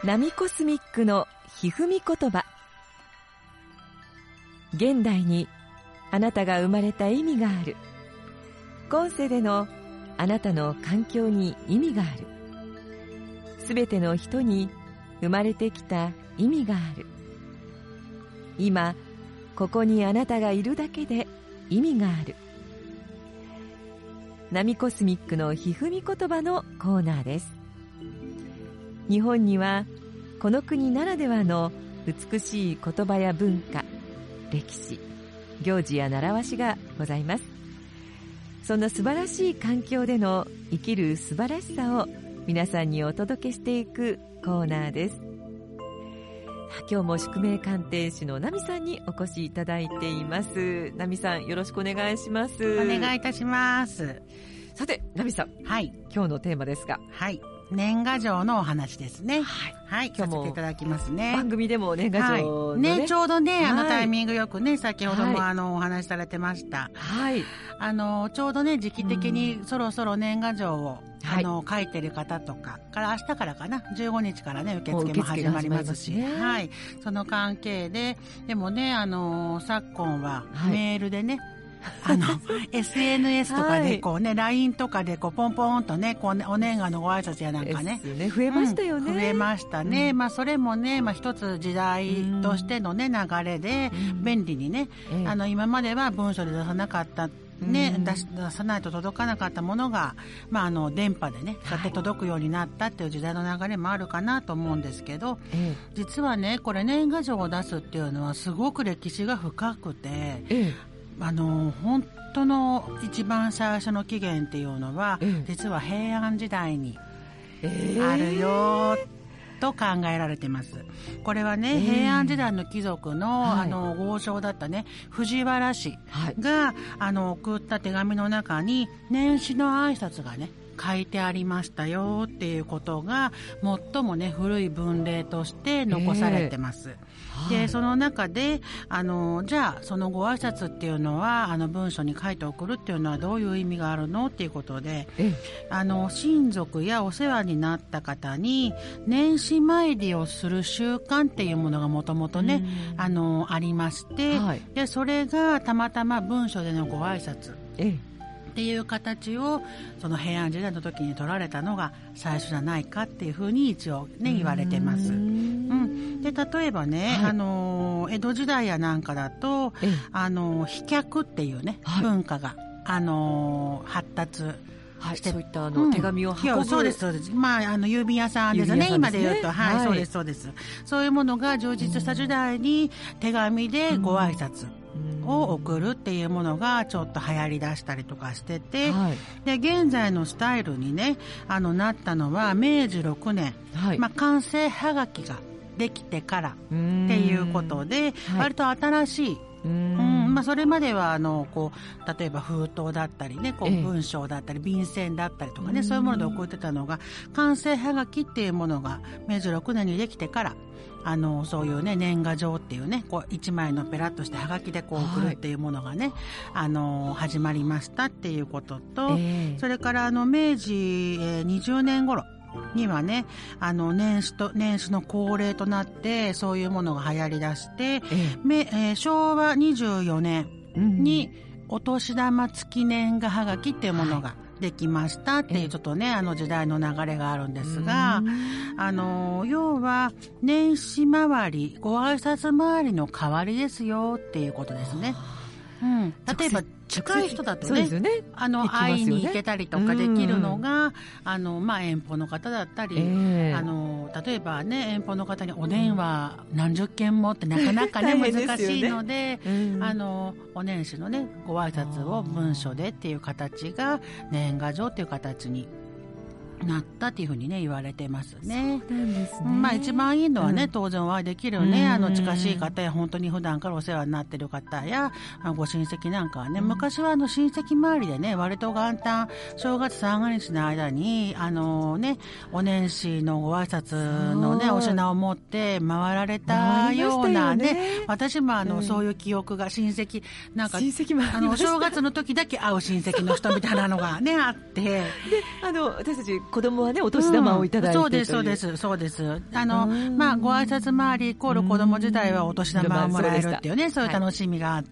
ナミコスミックのひふみ言葉。現代にあなたが生まれた意味がある。今世でのあなたの環境に意味がある。すべての人に生まれてきた意味がある。今ここにあなたがいるだけで意味がある。ナミコスミックのひふみ言葉のコーナーです。日本にはこの国ならではの美しい言葉や文化、歴史、行事や習わしがございます。そんな素晴らしい環境での生きる素晴らしさを皆さんにお届けしていくコーナーです。今日も宿命鑑定士のナミさんにお越しいただいています。ナミさん、よろしくお願いします。 お願いいたします。 さて、ナミさん、はい、今日のテーマですが、 はい、年賀状のお話ですね。はい、はい、今日もさせていただきますね。 番組でも年賀状のね、ちょうどね、タイミングよくね、先ほどもお話しされてました。はい。ちょうどね、時期的にそろそろ年賀状を書いてる方とかから明日からかな、15日からね、受付も始まりますし、はい、その関係で、でもね、昨今はメールでね、SNS とかでこうね、LINE とかでこうポンポンとね、こうね、お年賀のご挨拶やなんかね、 増えましたよね。 増えましたね。まあそれもね、まあ一つ時代としてのね、流れで便利にね、今までは文書で出さなかったね、出さないと届かなかったものが、まあ電波でね、そうやって届くようになったっていう時代の流れもあるかなと思うんですけど、実はね、これ年賀状を出すっていうのはすごく歴史が深くて、本当の一番最初の起源っていうのは、実は平安時代にあるよと考えられてます。これはね、平安時代の貴族の、豪商だったね、藤原氏が、送った手紙の中に年始の挨拶がね、書いてありましたよっていうことが最もね、古い文例として残されてます。で、その中でじゃあそのご挨拶っていうのは文書に書いて送るっていうのはどういう意味があるのっていうことで、親族やお世話になった方に年始参りをする習慣っていうものがもともとね、ありまして、でそれがたまたま文書でのご挨拶っていう形をその平安時代の時に取られたのが最初じゃないかっていうふうに一応ね、言われてます。で、例えばね、江戸時代やなんかだと飛脚っていうね、文化が発達して、 そういった手紙を運ぶ、 そうですそうです。まあ郵便屋さんですね、今で言うと、そうですそうです。そういうものが充実した時代に手紙でご挨拶を送るっていうものがちょっと流行り出したりとかしてて、で現在のスタイルにねなったのは明治6年、完成はがきができてからっていうことで、割と新しい、それまではこう例えば封筒だったりね、こう文章だったり便箋だったりとかね、そういうもので送ってたのが、完成はがきっていうものが明治6年にできてからそういうね、年賀状っていうね、こう一枚のペラッとしてはがきでこう送るっていうものがね、始まりましたっていうことと、それから明治20年頃にはね、年始の恒例となってそういうものが流行り出して、昭和24年にお年玉付年賀はがきっていうものができましたっていう、ちょっとね時代の流れがあるんですが、要は年始回り、ご挨拶回りの代わりですよっていうことですね。例えば近い人だとね、会いに行けたりとかできるのが、遠方の方だったり、例えばね、遠方の方にお電話何十件もってなかなかね難しいので、お年始のねご挨拶を文書でっていう形が年賀状っていう形になったっていうふうにね言われてますね。 そうなんですね。 一番いいのはね、当然お会いできるね、近しい方や本当に普段からお世話になってる方や、ご親戚なんかはね、昔は親戚周りでね、割と元旦正月三が日の間にお年始のご挨拶のねお品を持って回られたようなね、私もそういう記憶が、親戚なんかお正月の時だけ会う親戚の人みたいなのがねあって、 で私たち子供はね、お年玉をいただいて、 そうですそうですそうです。ご挨拶回りイコール子供自体はお年玉をもらえるっていうね、そういう楽しみがあって、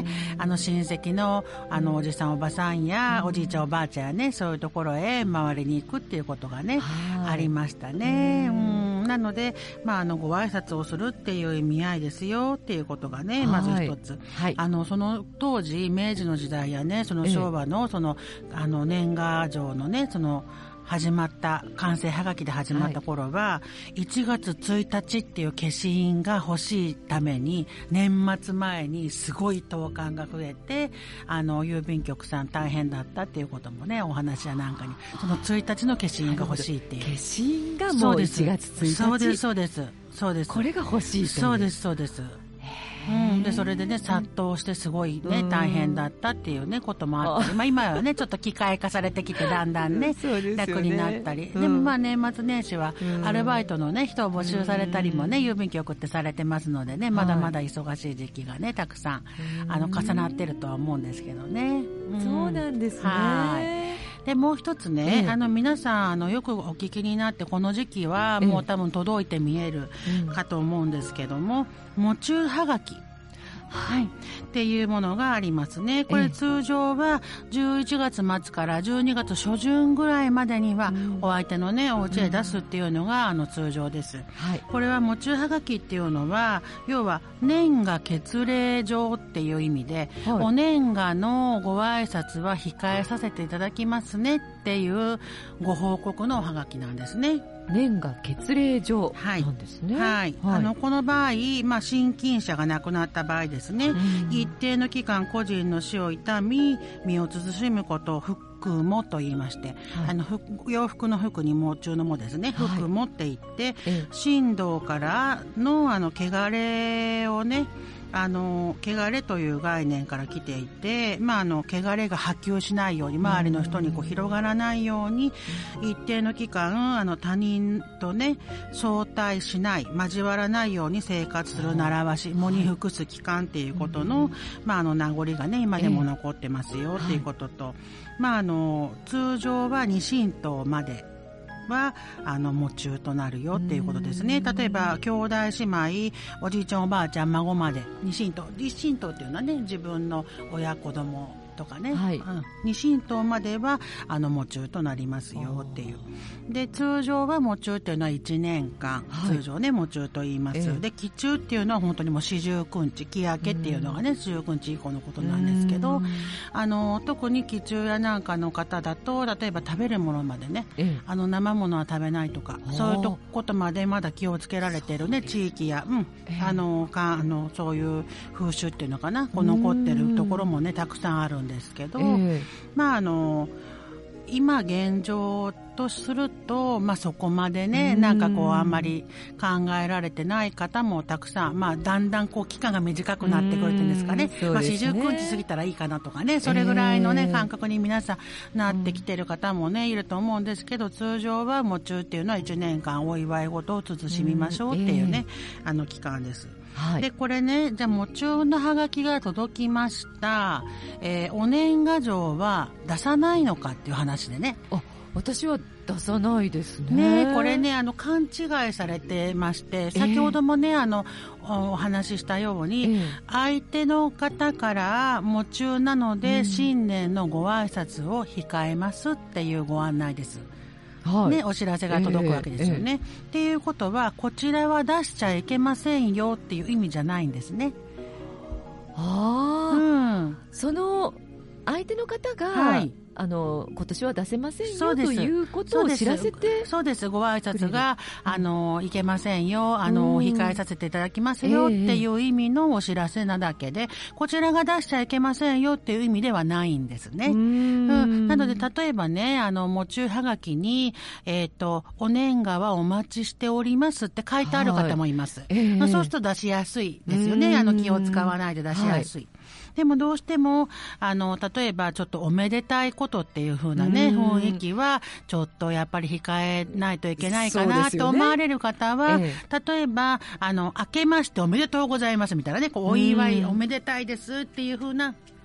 親戚のおじさんおばさんやおじいちゃんおばあちゃんやね、そういうところへ回りに行くっていうことがね、ありましたね。なので、ご挨拶をするっていう意味合いですよっていうことがね、まず一つ、その当時明治の時代やね、その昭和の年賀状のね、その始まった完成はがきで始まった頃は、1月1日っていう消印が欲しいために年末前にすごい投函が増えて、郵便局さん大変だったっていうこともね、お話やなんかに、その1日の消印が欲しいっていう、 消印がもう1月1日、 そうですそうですそうです、 これが欲しいという、 そうですそうです。でそれでね、殺到してすごいね、大変だったっていうねこともあったり、今はねちょっと機械化されてきてだんだんね楽になったり、でも年末年始はアルバイトのね人を募集されたりもね、郵便局ってされてますのでね、まだまだ忙しい時期がねたくさん重なってるとは思うんですけどね。 そうなんですね。 でもう一つね、皆さんよくお聞きになって、この時期はもう多分届いて見えるかと思うんですけども、喪中はがき、っていうものがありますね。これ通常は11月末から12月初旬ぐらいまでにはお相手のねお家へ出すっていうのが通常です。これは喪中はがきっていうのは、要は年賀決例状っていう意味で、お年賀のご挨拶は控えさせていただきますねっていうご報告のおはがきなんですね。 年賀決例状なんですね。 この場合、親近者が亡くなった場合ですね、一定の期間個人の死を悼み身を慎むことを服喪と言いまして、洋服の服に喪中の喪ですね、服喪って言って、神道からの汚れをね、汚れという概念から来ていて、汚れが波及しないように、周りの人に広がらないように、一定の期間他人とね相対しない、交わらないように生活する習わし、喪に服す期間っていうことの、名残がね今でも残ってますよっていうことと、通常は二神等までは喪中となるよっていうことですね。例えば兄弟姉妹、おじいちゃんおばあちゃん孫まで二神等、一神等っていうのはね、自分の親子供とかね、二神等までは喪中となりますよっていう。で通常は喪中っていうのは1年間、通常ね喪中と言います。で期中っていうのは本当にもう四十九日、期明けっていうのがね四十九日以降のことなんですけど、特に期中やなんかの方だと、例えば食べるものまでね、生ものは食べないとか、そういうことまでまだ気をつけられてるね地域や、そういう風習っていうのかな、残ってるところもねたくさんあるんですけど、今現状とすると、そこまでねあんまり考えられてない方もたくさん、だんだん期間が短くなってくるっていうんですかね、49日過ぎたらいいかなとかね、それぐらいのね感覚に皆さんなってきてる方もねいると思うんですけど、通常は喪中っていうのは1年間お祝い事を慎みましょうっていうね期間です。でこれね、じゃあ喪中のハガキが届きました、お年賀状は出さないのかっていう話でね、 私は出さないですね。 これね勘違いされてまして、先ほどもねお話ししたように、相手の方から喪中なので新年のご挨拶を控えますっていうご案内です。お知らせが届くわけですよね。っていうことは、こちらは出しちゃいけませんよっていう意味じゃないんですね。 その相手の方が、今年は出せませんよということを知らせて、 そうです、ご挨拶がいけませんよ、控えさせていただきますよっていう意味のお知らせなだけで、こちらが出しちゃいけませんよっていう意味ではないんですね。なので例えばね喪中はがきに、お年賀はお待ちしておりますって書いてある方もいます。そうすると出しやすいですよね。気を使わないで出しやすい。でもどうしても例えばちょっとおめでたいことっていう風なね雰囲気はちょっとやっぱり控えないといけないかなと思われる方は、例えば明けましておめでとうございますみたいなね、お祝いおめでたいですっていう風な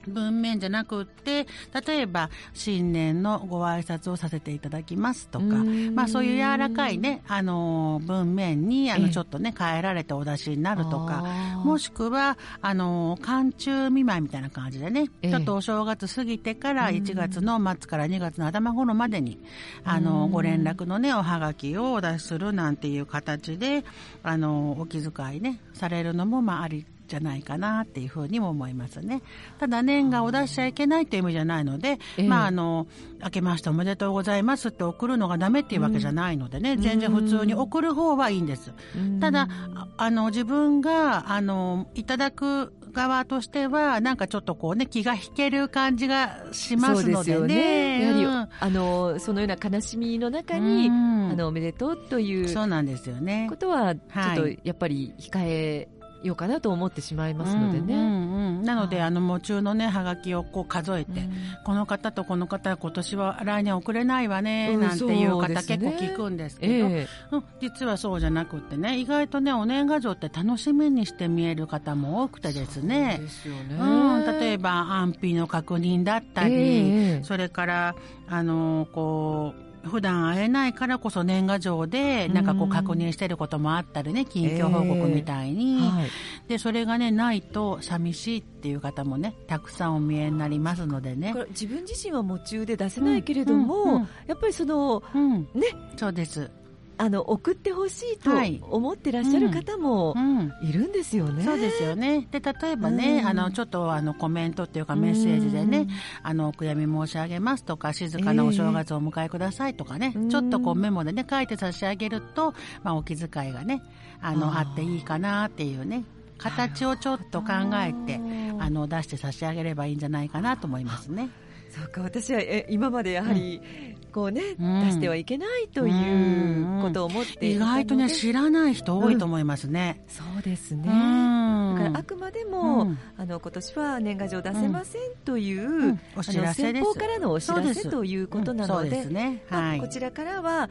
文面じゃなくって、例えば新年のご挨拶をさせていただきますとか、そういう柔らかいね、文面にちょっとね変えられてお出しになるとか、もしくは寒中見舞いみたいな感じでね、ちょっとお正月過ぎてから1月の末から2月の頭頃までにご連絡のねおはがきをお出しするなんていう形でお気遣いねされるのもありじゃないかなっていうふうにも思いますね。ただ年賀を出しちゃいけないという意味じゃないので、明けましておめでとうございますって送るのがダメっていうわけじゃないのでね、全然普通に送る方はいいんです。ただ自分がいただく側としてはなんかちょっとこうね気が引ける感じがしますのでね。 そうですよね。やはりそのような悲しみの中におめでとうというそうなんですよね。 ことはちょっとやっぱり控えようかなと思ってしまいますのでね。 なので喪中のねはがきをこう数えて、この方とこの方は今年は来年送れないわねなんていう方結構聞くんですけど、実はそうじゃなくってね、意外とねお年賀状って楽しみにして見える方も多くてですね。 そうですよね。 例えば安否の確認だったり、それからこう普段会えないからこそ年賀状でなんかこう確認してることもあったりね、近況報告みたいに、でそれがねないと寂しいっていう方もねたくさんお見えになりますのでね。 自分自身は夢中で出せないけれども、やっぱりその、ね、 そうです。 送ってほしいと思ってらっしゃる方もいるんですよね。 そうですよね。で例えばね、ちょっとコメントっていうかメッセージでね、お悔やみ申し上げますとか、静かなお正月をお迎えくださいとかね、ちょっとこうメモでね書いて差し上げると、お気遣いがねあっていいかなっていうね形をちょっと考えて出して差し上げればいいんじゃないかなと思いますね。 そうか、私は今までやはり、こうね、出してはいけないということを思っていたので、 意外とね知らない人多いと思いますね。 そうですね。だからあくまでも、今年は年賀状出せませんという、 お知らせです。 先方からのお知らせということなので、こちらからは、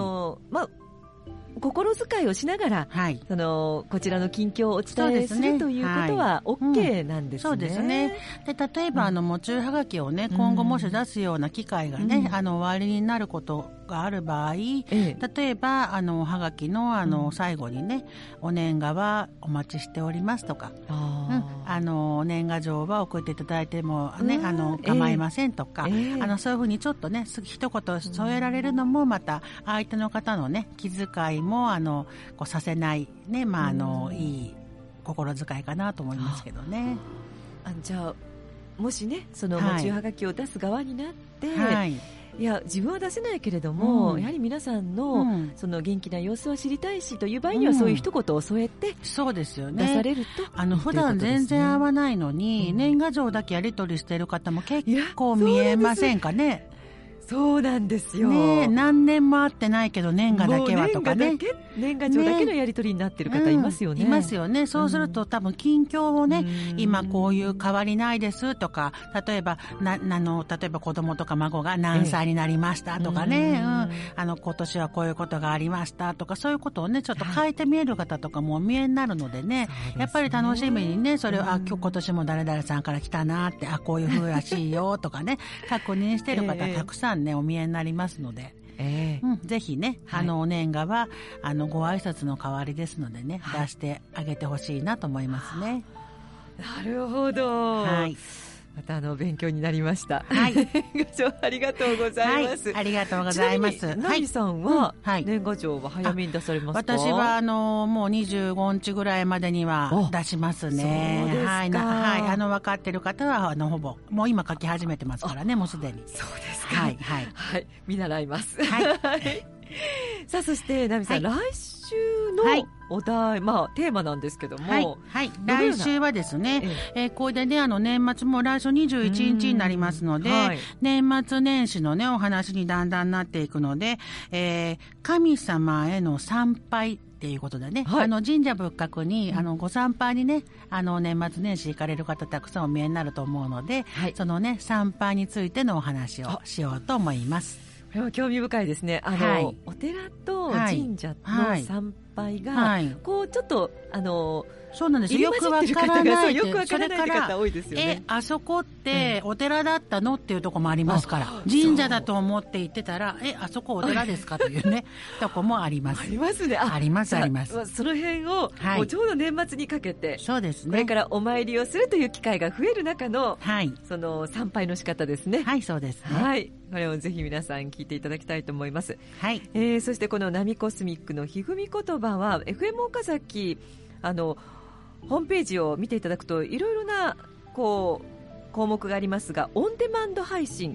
心遣いをしながら、こちらの近況をお伝えするということは OK なんですね。 そうですね。で例えば喪中はがきをね今後もし出すような機会がね、終わりになることがある場合、例えばおはがきの最後にね、お年賀はお待ちしておりますとか、年賀状は送っていただいてもね、構いませんとか、そういうふうにちょっとね一言添えられるのもまた相手の方のね気遣いもこうさせないね、いい心遣いかなと思いますけどね。 じゃあもしねその喪中はがきを出す側になって、いや自分は出せないけれども、やはり皆さんの、その元気な様子を知りたいしという場合には、そういう一言を添えてそうですよね、 出されると普段全然会わないのに、年賀状だけやり取りしている方も結構見えませんかね。 そうなんですよ、 ね、何年も会ってないけど年賀だけはとかね、 年賀状だけのやり取りになっている方いますよね。 いますよね。そうすると、多分近況をね、今こういう変わりないですとか、例えば子供とか孫が何歳になりましたとかね、今年はこういうことがありましたとか、そういうことをねちょっと変えて見える方とかもお見えになるのでね、やっぱり楽しみにねそれを今年も誰々さんから来たなって、こういう風らしいよとかね確認してる方たくさんねお見えになりますので、ぜひねお年賀はご挨拶の代わりですのでね、出してあげてほしいなと思いますね。 なるほど、また勉強になりました。年賀状ありがとうございます。 ありがとうございます。 ちなみにナミさんは年賀状は早めに出されますか？ 私はもう25日ぐらいまでには出しますね。 そうですか。 分かってる方はほぼもう今書き始めてますからね、もうすでに。 そうですか。見習います。さあそしてナミさん、来週のお題、テーマなんですけども、 来週はですね、これでね年末も来週21日になりますので、年末年始のねお話にだんだんなっていくので、神様への参拝っていうことでね、神社仏閣にご参拝にね年末年始行かれる方たくさんお見えになると思うので、そのね参拝についてのお話をしようと思います。 これは興味深いですね。お寺と神社の参拝が、こうちょっとそうなんですよ。よくわからないよくわからない方多いですよね。 あそこってお寺だったのっていうところもありますから、神社だと思って行ってたら、あそこお寺ですかというねとこもあります。 ありますね。 ありますあります。 その辺を、もうちょうど年末にかけて、 そうですね。 これからお参りをするという機会が増える中の、その参拝の仕方ですね。 はい、そうですね。 はい。これをぜひ皆さん聞いていただきたいと思います。 はい。 そしてこのナミコスミックのひふみ言葉は FM 岡崎ホームページを見ていただくといろいろな項目がありますが、オンデマンド配信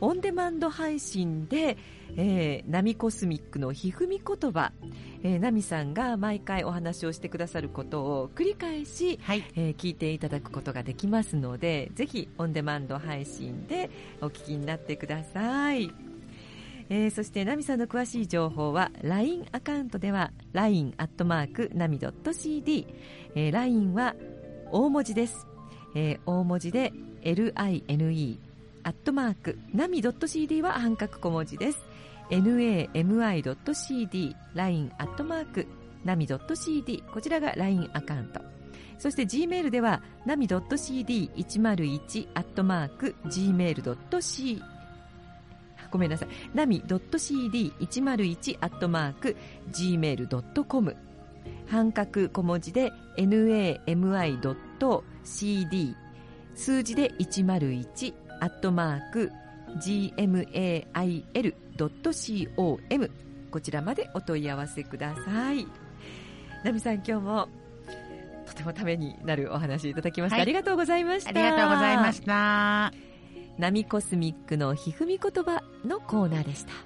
で、ナミコスミックのひふみ言葉、ナミさんが毎回お話をしてくださることを繰り返し、聞いていただくことができますので、ぜひオンデマンド配信でお聞きになってください。そしてナミさんの詳しい情報は LINE アカウントでは LINE@nami.cd、LINE は大文字です、大文字で LINE @nami.cd は半角小文字です。 nami.cd LINE@nami.cd こちらが LINE アカウント。そして Gmail では nami.cd101@gmail.c ごめんなさい nami.cd101@gmail.com 半角小文字で nami.cd 数字で101@gmail.com こちらまでお問い合わせください。ナミさん、今日もとてもためになるお話いただきました、ありがとうございました。 ありがとうございました。 ナミコスミックのひふみ言葉のコーナーでした。